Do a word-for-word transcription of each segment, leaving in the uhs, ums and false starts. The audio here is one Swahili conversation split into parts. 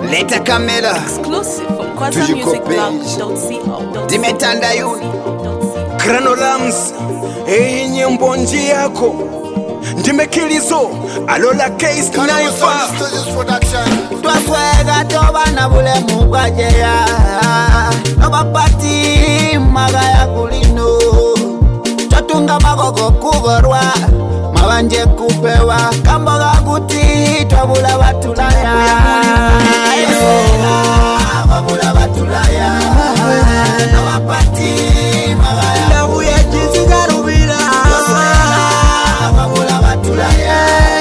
Leta Camela exclusive from Kwaza Music Blog. Dimetanda yu Granolams, hii nyimbo nji yako Ndimekilizo, alola case naifa Twaswega tobana bule mugwajeya Nobapati magaya kulino Chotunga magogo kugorwa Mabanje kupewa Kamboga kuti twabula batulaya Wabula batulaya Nobapati magaya Ndabu ya jinsi garubira Wabula batulaya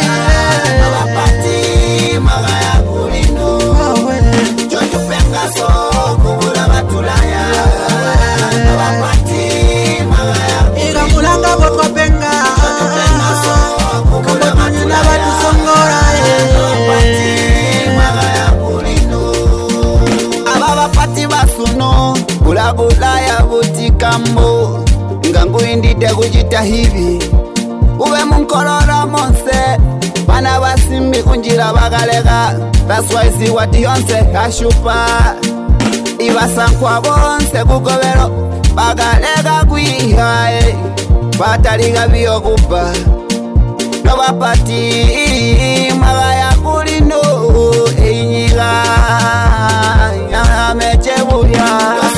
Nobapati magaya kulino Chotupenga so kubula batulaya Nobapati magaya Iga mulanga botwa penga Kamba tunyina batu songora Ababa pati basuno Gula ya butikambo Ngangu indite kujita hivi Ube munkorora monse Bana basimbi kunjira bagalega That's why see what yonse kashupa Ibasankwa bonse kukobero Bagalega kwihae Bataliga biyokupa Nobapati magaya kulino Einyiga Yamechebuya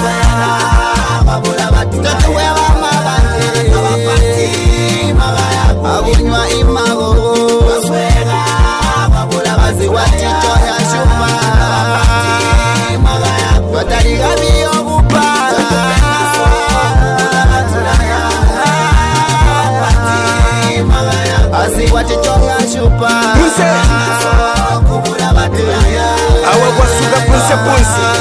Tetuwewa maganje Nobapati magaya Abunywa imago Baziwa chicho ya shupa Bataliga biyokupa Baziwa chicho ya shupa Awa wasuga punse punse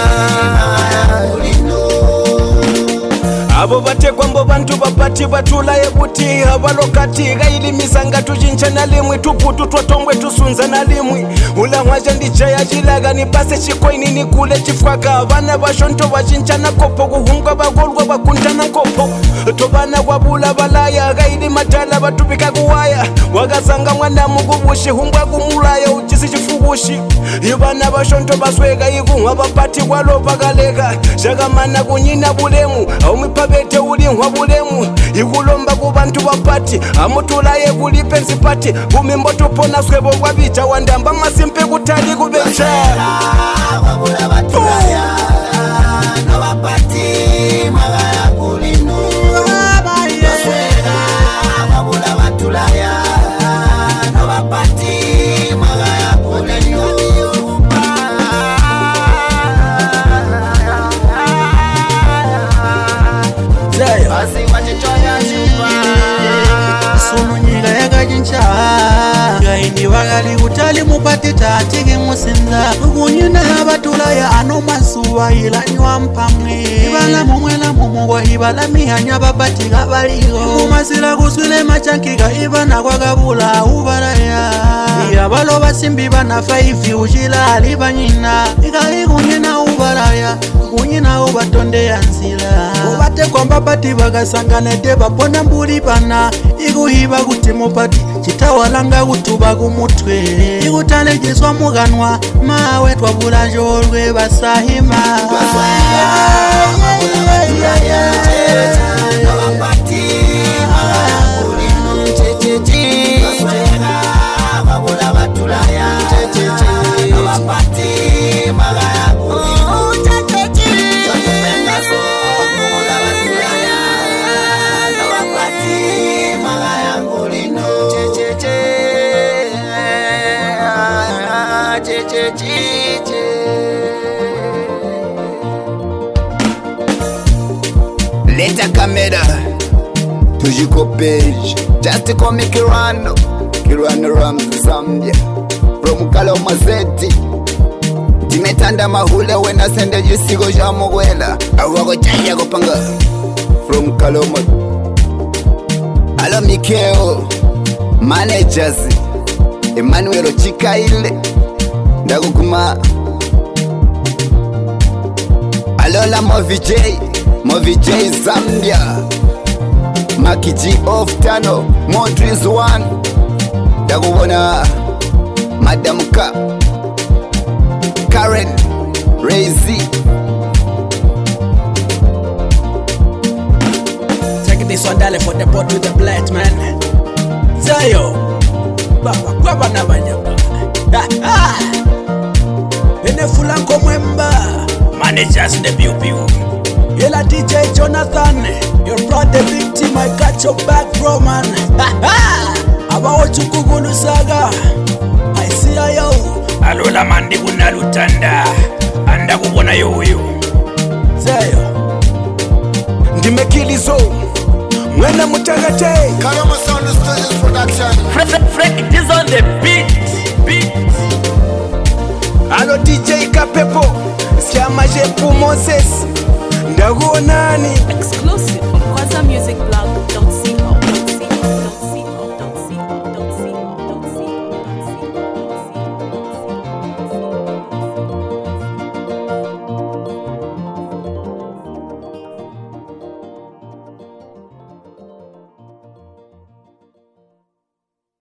Abo batekwa mbo bantu bapati batula ebuti Abalokati gaili misanga tujincha na limwi Tuputu twatongwe tusunza na limwi Ula mwaja ndichaya jilaga nipase chikoini nikule chifwaka Bana bashonto bajincha na kopo Kuhunga bagolwa bakunta na kopo Tobana wabula balaya gaili matala batubika kuwaya Wagasanga mwana mugubushi Humbwa kumulaya uchisi chifugushi Ibana bashonto baswega igu Wabapati walo bagalega Shagamana kunyina bulemu Aumipa bete ulinwa bulemu Ikulomba kubantu bapati Amutulaye kulipenzi pati Bumimbo tupona swebo kwa bicha Wandamba masimpe kutali kubecha Wabula batulaya Nobapati magaya kulino Wabula batulaya Nobapati magaya kulino Basi wachichoya shupa Sunu nyiga ya gajincha Gaindi wagali utali mupati tatigi musinza Ugunyina batula ya ano masuwa ila nywa mpamwe Ibala mumwela mumuwa ibala mihanya babati gabaligo Umasila kuswile machankiga ibana kwa gabula ubala ya Iyabalo basimbi bana faifi ujila aliba nyina Iga igunyina ubala ya Ugunyina ubatonde ya nzila Ubate kwa mbabati bagasanganete bapona mbuli bana Iguhiba kuti mupati chitawalanga kutuba kumutwe Igutalejizwa muganwa mawe twabula jorwe basahima Leta Camela Tujiko page Just call me Kirano Kirano Rams Zambia From Kaloma Zeti Dimetanda mahule wena sende jisigo jamogwela Awako chaya kupanga From Kaloma Alo Mikeo Managers Emmanuel Chikaile Ndagukuma Alola Movi J Movi J Zambia Maki G of Tano Montres one Ndagubona Madam Ka Karen Dale for the pot with the blade, man. Zayo, baba, baba na banyaba. Ene fulanko mwemba, managers the pew pew. Yela D J Jonathan, your brother victim, I got your back, bro, man. Abawo chukugulu saga, I see yo. Alola mandi kuna lutanda, anda kubona yoyo. Zayo, ndimekilizo, mwena mutagate. Karama Sound Studios Production. Fred, Fred, it is on the beat, beat. Alo D J Kapepo, Siamaje Pu Moses, Ndago nani. Exclusive from Kwanza Music Blog dot C O.